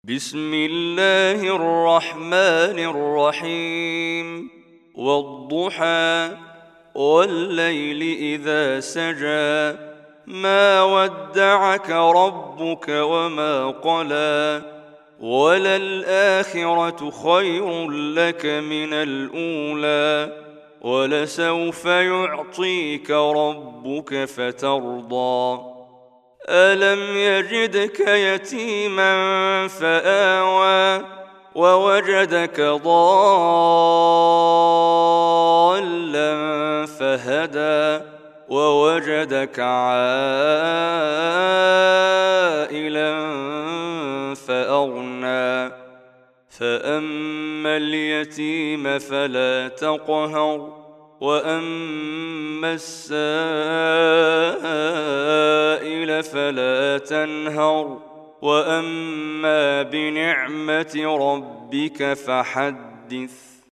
بسم الله الرحمن الرحيم والضحى والليل إذا سجى ما ودعك ربك وما قلى وللآخرة خير لك من الأولى ولسوف يعطيك ربك فترضى ألم يجدك يتيما فآوى ووجدك ضالا فهدى ووجدك عائلا فأغنى فأما اليتيم فلا تقهر وأما السائل فلا تنهر وأما بنعمة ربك فحدث.